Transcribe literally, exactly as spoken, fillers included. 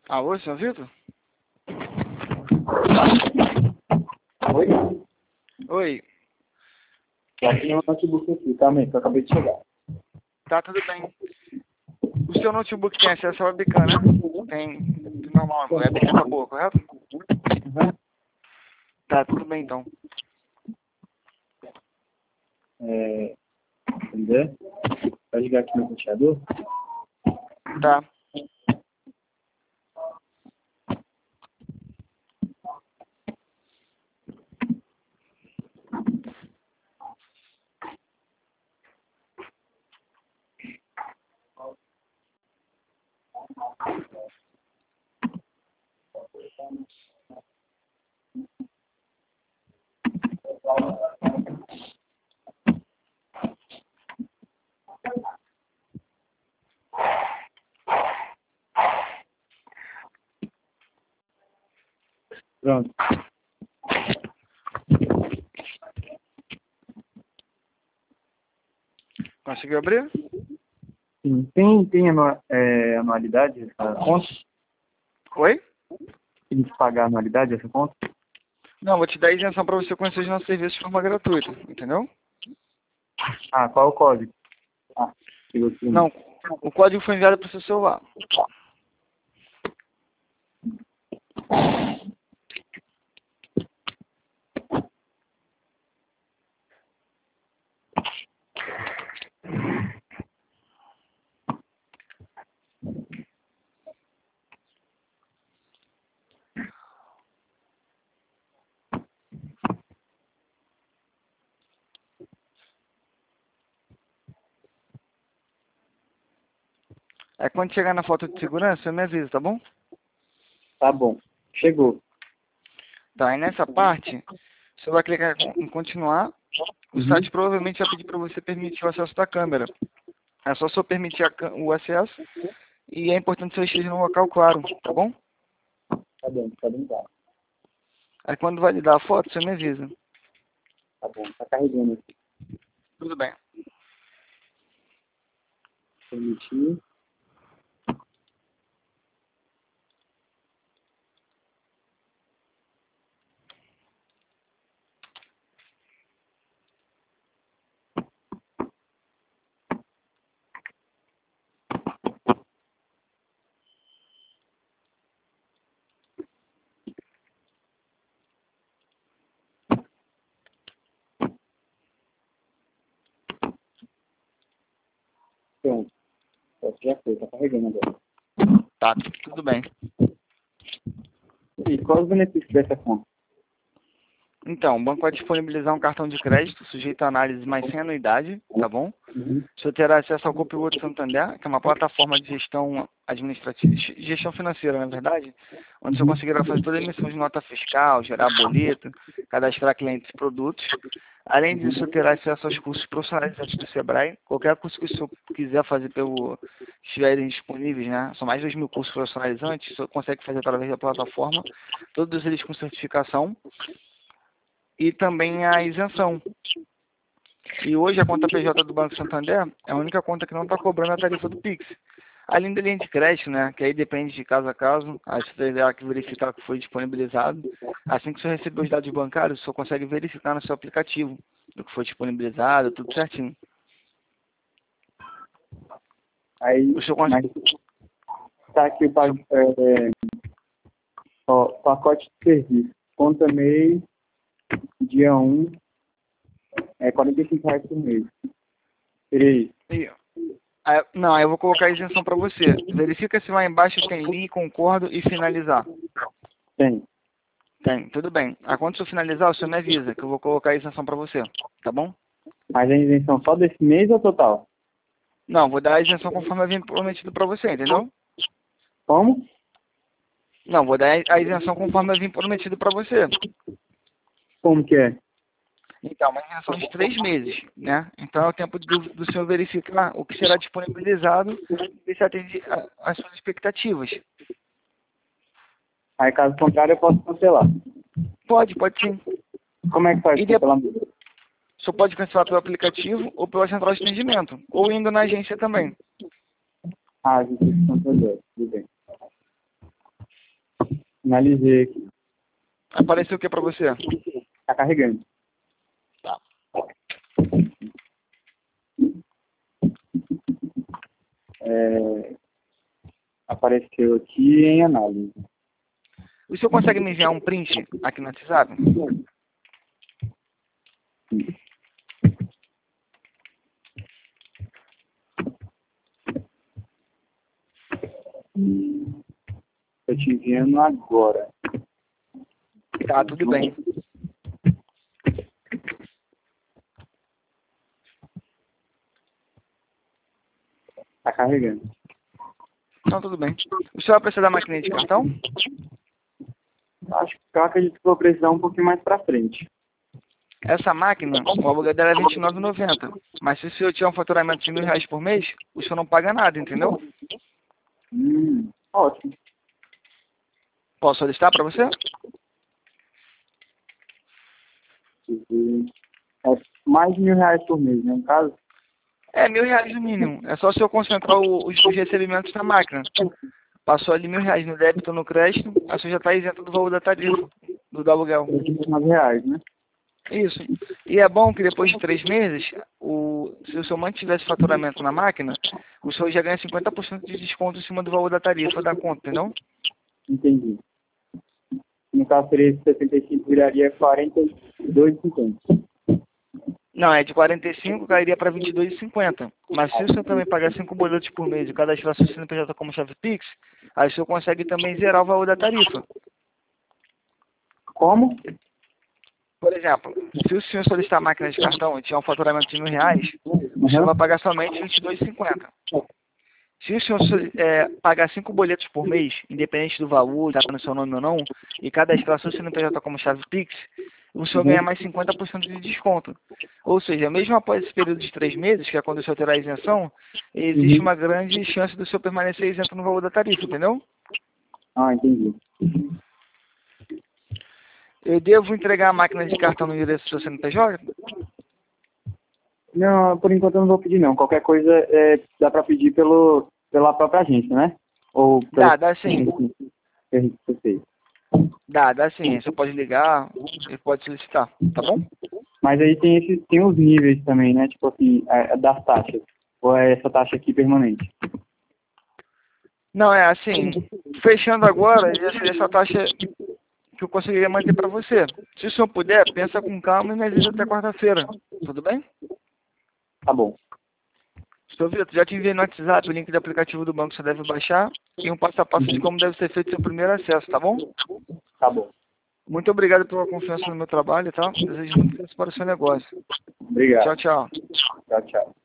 Alô, senhor Vitor? Oi? Oi. Aqui no notebook aqui, calma aí, que eu acabei de chegar. Tá, tudo bem. O seu notebook tem acesso à webcam, né? Tem. Normal, a webcam tá boa, correto? Uhum. Tá, tudo bem então. É... Entendeu? Vai ligar aqui no roteador? Tá. Pronto. Conseguiu abrir? Sim. Tem, tem anua- é, anualidade essa conta? Oi? Tem que pagar anualidade essa conta? Não, vou te dar isenção pra você conhecer os nossos serviços de forma gratuita, entendeu? Ah, qual é o código? Ah, chegou aqui. Não, o código foi enviado pro seu celular. Aí quando chegar na foto de segurança, você me avisa, tá bom? Tá bom. Chegou. Tá, aí nessa parte, você vai clicar em continuar. O Uhum. site provavelmente vai pedir para você permitir o acesso da câmera. É só só permitir a cã- o acesso e é importante que você esteja num local claro, tá bom? Tá bom, tá bem claro. Aí quando validar a foto, você me avisa. Tá bom, tá carregando aqui. Tudo bem. Permitir. Pronto. Já foi, tá carregando agora. Tá, tudo bem. E quais os benefícios dessa conta? Então, o banco vai disponibilizar um cartão de crédito sujeito a análise, mas sem anuidade, tá bom? Uhum. Você terá acesso ao Copiloto Santander, que é uma plataforma de gestão administrativa, gestão financeira, na verdade, onde você Uhum. conseguirá fazer toda a emissão de nota fiscal, gerar boleto, cadastrar clientes e produtos. Além disso, terá acesso aos cursos profissionalizantes do Sebrae. Qualquer curso que o senhor quiser fazer pelo estiverem disponíveis, né? São mais de dois mil cursos profissionalizantes, o senhor consegue fazer através da plataforma, todos eles com certificação e também a isenção. E hoje a conta P J do Banco Santander é a única conta que não está cobrando a tarifa do Pix. Além da linha de crédito, né, que aí depende de caso a caso, aí você terá que verificar que foi disponibilizado. Assim que você receber os dados bancários, você consegue verificar no seu aplicativo do que foi disponibilizado, tudo certinho. Aí, O senhor cons- mas tá aqui o pa- é, ó, pacote de serviço. Conta mês, dia um, é quarenta e cinco reais por mês. Peraí. E- aí- Não, aí eu vou colocar a isenção para você. Verifica se lá embaixo tem li, concordo e finalizar. Tem. Tem, tudo bem. Aí quando você finalizar, o senhor me avisa que eu vou colocar a isenção para você, tá bom? Mas a isenção só desse mês ou total? Não, vou dar a isenção conforme eu vim prometido para você, entendeu? Como? Não, vou dar a isenção conforme eu vim prometido para você. Como que é? Então, uma isenção de três meses, né? Então é o tempo do, do senhor verificar o que será disponibilizado e se atende a- às suas expectativas. Aí, caso contrário, eu posso cancelar. Pode, pode sim. Como é que faz E o depois, cancelamento? o senhor pode cancelar pelo aplicativo ou pela central de atendimento, ou indo na agência também. Ah, a gente cancelou. Tudo bem. Finalizei aqui. Apareceu o que para você? Tá carregando. Tá. É, apareceu aqui em análise. O senhor consegue me enviar um print aqui no WhatsApp? Estou te enviando agora. Tá, tudo bem. Tá carregando. Não, tudo bem. O senhor vai precisar da máquina de cartão? Acho que eu acredito que vou precisar um pouquinho mais pra frente. Essa máquina, o aluguel dela é vinte e nove reais e noventa centavos. Mas se o senhor tiver um faturamento de mil reais por mês, o senhor não paga nada, entendeu? Hum, ótimo. Posso solicitar para você? É mais de mil reais por mês, né? No caso? É, mil reais no mínimo. É só o senhor concentrar o- os, os recebimentos na máquina. Passou ali mil reais no débito ou no crédito, a senhor já está isento do valor da tarifa, do, do aluguel. vinte e nove reais, né? Isso. E é bom que depois de três meses, o, se o senhor mantiver esse faturamento na máquina, o senhor já ganha cinquenta por cento de desconto em cima do valor da tarifa da conta, entendeu? Entendi. No caso, seria esse setenta e cinco, viraria quarenta e dois reais e cinquenta centavos. Não, é de quarenta e cinco, cairia para vinte e dois reais e cinquenta centavos. Mas se o senhor também pagar cinco boletos por mês e cadastrar seu C N P J como chave Pix, aí o senhor consegue também zerar o valor da tarifa. Como? Por exemplo, se o senhor solicitar a máquina de cartão e tiver um faturamento de mil reais, o senhor Uhum. vai pagar somente vinte e dois reais e cinquenta centavos. Se o senhor soli- é, pagar cinco boletos por mês, independente do valor, está no seu nome ou não, e cadastrar seu C N P J como chave Pix, o senhor ganha mais cinquenta por cento de desconto. Ou seja, mesmo após esse período de três meses, que é quando o senhor terá a isenção, existe Uhum. uma grande chance do senhor permanecer isento no valor da tarifa, entendeu? Ah, entendi. Eu devo entregar a máquina de cartão no endereço do seu C N P J? Não, por enquanto eu não vou pedir não. Qualquer coisa é, dá pra pedir pelo, pela própria agência, né? Ou pelo... Dá, dá sim. Sei. Dá, dá sim. Você pode ligar e pode solicitar, tá bom? Mas aí tem, esses, tem os níveis também, né? Tipo assim, a- a das taxas. Ou é essa taxa aqui permanente? Não, é assim, fechando agora, já seria essa taxa que eu conseguiria manter para você. Se o senhor puder, pensa com calma e me avisa até quarta-feira. Tudo bem? Tá bom. Senhor Vitor, já te enviei no WhatsApp o link do aplicativo do banco que você deve baixar e um passo a passo de como deve ser feito seu primeiro acesso, tá bom? Tá bom. Muito obrigado pela confiança no meu trabalho, tá? Desejo muito sucesso para o seu negócio. Obrigado. Tchau, tchau. Tchau, tchau.